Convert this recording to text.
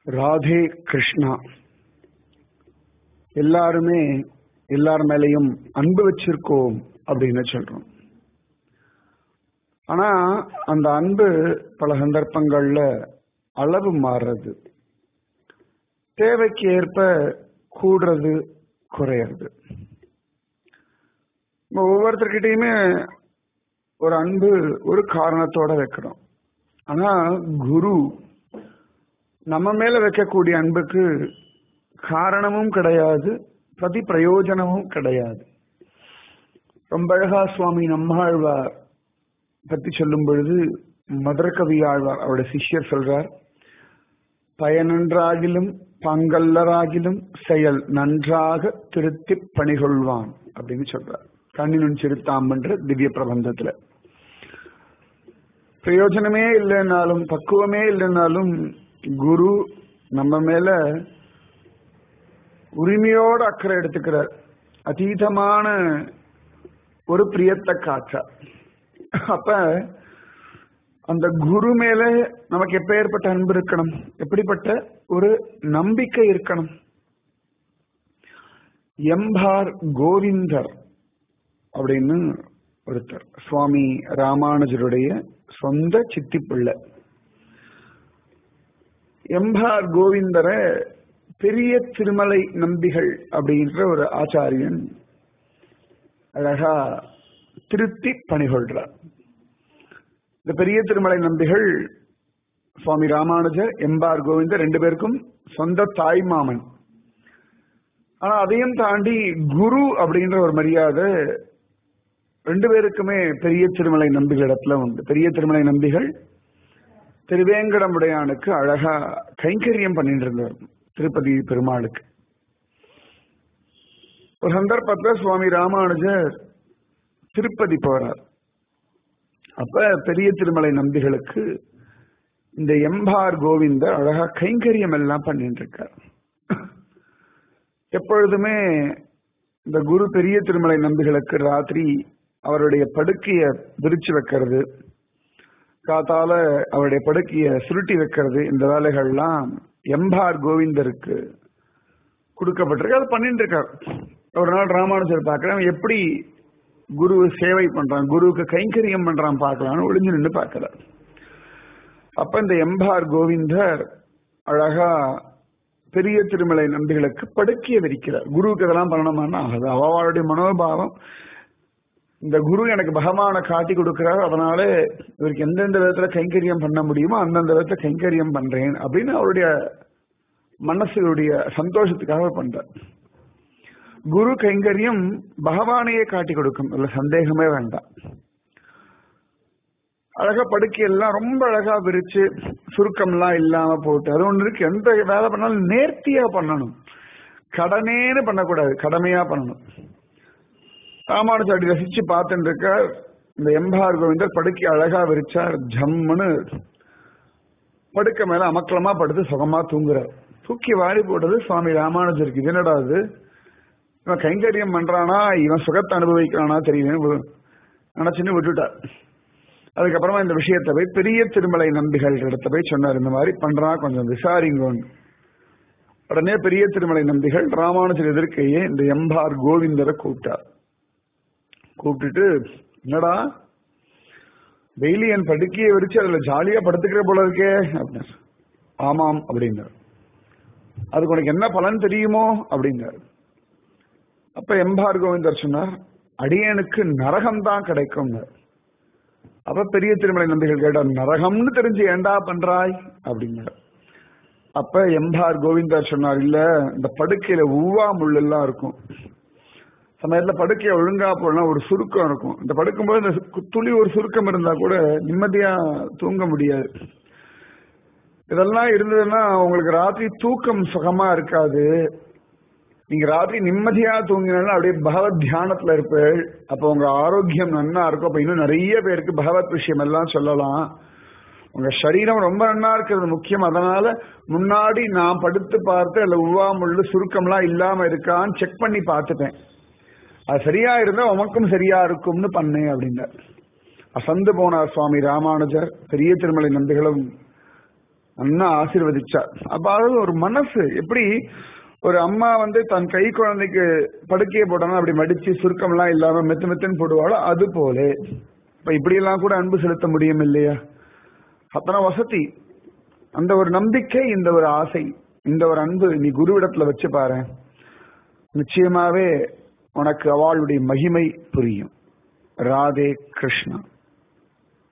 ராதே கிருஷ்ணா. எல்லாருமே எல்லார் மேலையும் அன்பு வச்சிருக்கோம் அப்படின்னு சொல்றோம். ஆனா அந்த அன்பு பல சந்தர்ப்பங்கள்ல அளவு மாறுறது, தேவைக்கு ஏற்ப கூடுறது, குறையிறது. ஒவ்வொருத்தர்கிட்டயுமே ஒரு அன்பு ஒரு காரணத்தோட வைக்கிறோம். ஆனா குரு நம்ம மேல வைக்கக்கூடிய அன்புக்கு காரணமும் கிடையாது, பிரதி பிரயோஜனமும் கிடையாது. ரொம்ப அழகா சுவாமி நம்மாழ்வார் பத்தி சொல்லும் பொழுது மதுரகவி ஆழ்வார் அவருடைய சிஷ்யர் சொல்றார், பயனன்றாகிலும் பங்கல்லராகிலும் செயல் நன்றாக திருத்தி பணிகொள்வான் அப்படின்னு சொல்றார். கண்ணினும் சிறுத்தாம்பன்ற திவ்ய பிரபந்தத்துல பிரயோஜனமே இல்லைன்னாலும் பக்குவமே இல்லைன்னாலும் குரு நம்ம மேல உரிமையோட அக்கறை எடுத்துக்கிறார். அதீதமான ஒரு பிரியத்தை காற்றார். அப்ப அந்த குரு மேல நமக்கு எப்பேற்பட்ட அன்பு இருக்கணும், எப்படிப்பட்ட ஒரு நம்பிக்கை இருக்கணும். எம்பார் கோவிந்தர் அப்படின்னு ஒருத்தர், சுவாமி ராமானுஜருடைய சொந்த சித்தி பிள்ளை. எம்பார் கோவிந்தரை பெரிய திருமலை நம்பிகள் அப்படின்ற ஒரு ஆச்சாரியன் அழகா திருத்தி பணிகொள்றார். இந்த பெரிய திருமலை நம்பிகள் சுவாமி ராமானுஜர் எம்பார் கோவிந்தர் ரெண்டு பேருக்கும் சொந்த தாய் மாமன். ஆனா அதையும் தாண்டி குரு அப்படின்ற ஒரு மரியாதை ரெண்டு பேருக்குமே பெரிய திருமலை நம்பிகள் இடத்துல உண்டு. பெரிய திருமலை நம்பிகள் திருவேங்கடமுடையானுக்கு அழகா கைங்கரியம் பண்ணிட்டு இருந்தார், திருப்பதி பெருமாளுக்கு. ஒரு சந்தர்ப்பத்தில் சுவாமி ராமானுஜர் திருப்பதி போறார். அப்ப பெரிய திருமலை நம்பிகளுக்கு இந்த எம்பார் கோவிந்தர் அழகா கைங்கரியம் எல்லாம் பண்ணிட்டு இருக்கார். எப்பொழுதுமே இந்த குரு பெரிய திருமலை நம்பிகளுக்கு ராத்திரி அவருடைய படுக்கைய விரிச்சு வைக்கிறது, காத்தால அவருடைய படுக்கைய சுருட்டி வைக்கிறது, இந்த வேலைகள்லாம் எம்பார் கோவிந்தருக்கு கொடுக்கப்பட்டிருக்கு. அது பண்ணிட்டு இருக்கார். ஒரு நாள் ராமானுஜர் பார்க்கிறேன், எப்படி குரு சேவை பண்றான், குருவுக்கு கைங்கரியம் பண்றான் பார்க்கலான்னு ஒளிஞ்சு நின்று பார்க்கிறார். அப்ப இந்த எம்பார் கோவிந்தர் அழகா பெரிய திருமலை நம்பிகளுக்கு படுக்கைய விரிக்கிறார். குருவுக்கு இதெல்லாம் பண்ணணுமான்னா ஆகுது. அவளுடைய மனோபாவம், இந்த குரு எனக்கு பகவானை காட்டி கொடுக்கிறார், அதனால இவருக்கு எந்தெந்த விதத்துல கைங்கரியம் பண்ண முடியுமோ அந்தந்த விதத்துல கைங்கரியம் பண்றேன் அப்படின்னு அவருடைய மனசுடைய சந்தோஷத்துக்காக பண்றார். குரு கைங்கரியம் பகவானையே காட்டி கொடுக்கும், அதுல சந்தேகமே வேண்டாம். அழகா படுக்கையெல்லாம் ரொம்ப அழகா விரிச்சு சுருக்கம்லாம் இல்லாம போட்டு, அது ஒண்ணு இருக்கு, எந்த வேலை பண்ணாலும் நேர்த்தியா பண்ணணும், கடனேன்னு பண்ணக்கூடாது, கடமையா பண்ணணும். ராமானுஜர் அப்படி ரசிச்சு பார்த்துட்டு இருக்க இந்த எம்பார் கோவிந்தர் படுக்கை அழகா விரிச்சார். ஜம்முன்னு படுக்கை மேல அமக்கலமா படுத்து சுகமா தூங்குறார். தூக்கி வாரி போட்டது சுவாமி ராமானுஜருக்கு. இது என்னடா அது, இவன் கைங்கரியம் பண்றானா இவன் சுகத்தை அனுபவிக்கிறானா தெரியுது நினைச்சுன்னு விட்டுட்டார். அதுக்கப்புறமா இந்த விஷயத்தை போய் பெரிய திருமலை நம்பிகள் இடத்த போய் சொன்னார், இந்த மாதிரி பண்றான் கொஞ்சம் விசாரிங்கன்னு. உடனே பெரிய திருமலை நம்பிகள் ராமானுஜர் எதிர்க்கையே இந்த எம்பார் கோவிந்தரை கூப்பிட்டார். கூப்பிட்டுட்டு, என்னடா டெய்லி என் படுக்கையை விரிச்சு அதுல ஜாலியா படுத்துக்கிற போல இருக்கே அப்படின்னாரு. ஆமாம் அப்படின்னாரு. அதுக்கு உனக்கு என்ன பலன் தெரியுமோ அப்படின்னாரு. அப்ப எம்பார் கோவிந்தர் சொன்னார், அடியனுக்கு நரகம்தான் கிடைக்கும். அப்ப பெரிய திருமலை நம்பிகள் கேட்டார், நரகம்னு தெரிஞ்சு ஏண்டா பண்றாய் அப்படின்னாரு. அப்ப எம்பார் கோவிந்தர் சொன்னார், இல்ல இந்த படுக்கையில ஊவா முள் எல்லாம் இருக்கும், சமயத்துல படுக்கைய ஒழுங்கா போடலாம், ஒரு சுருக்கம் இருக்கும், இந்த படுக்கும்போது இந்த துளி ஒரு சுருக்கம் இருந்தா கூட நிம்மதியா தூங்க முடியாது. இதெல்லாம் இருந்ததுன்னா உங்களுக்கு ராத்திரி தூக்கம் சுகமா இருக்காது. நீங்க ராத்திரி நிம்மதியா தூங்கினாலும் அப்படியே பகவத் தியானத்துல இருப்பேள், அப்ப உங்க ஆரோக்கியம் நன்னா இருக்கும். அப்ப இன்னும் நிறைய பேருக்கு பகவத் விஷயம் எல்லாம் சொல்லலாம். உங்க சரீரம் ரொம்ப நன்னா இருக்கிறது முக்கியம். அதனால முன்னாடி நான் படுத்து பார்த்து அதுல உவா முள்ளு சுருக்கம்லாம் இல்லாம இருக்கான்னு செக் பண்ணி பார்த்துட்டேன். அது சரியா இருந்தா உமக்கும் சரியா இருக்கும்னு பண்ணேன் அப்படின்னார். அசந்து போனார் சுவாமி ராமானுஜர். பெரிய திருமலை நம்பிகளும் அண்ணா ஆசீர்வதிச்சார். அப்ப அது ஒரு மனசு எப்படி ஒரு அம்மா வந்து தன் கை குழந்தைக்கு படுக்கையை போட்டாங்கன்னா அப்படி மடிச்சு சுருக்கம்லாம் இல்லாம மெத்து மெத்துன்னு போடுவாளோ அது போல இப்ப இப்படியெல்லாம் கூட அன்பு செலுத்த முடியும் இல்லையா? அத்தனை வசதி, அந்த ஒரு நம்பிக்கை, இந்த ஒரு ஆசை, இந்த ஒரு அன்பு நீ குருவிடத்துல வச்சு பாரு, நிச்சயமாவே உனக்கு அவளுடைய மகிமை புரியும். ராதே கிருஷ்ணா.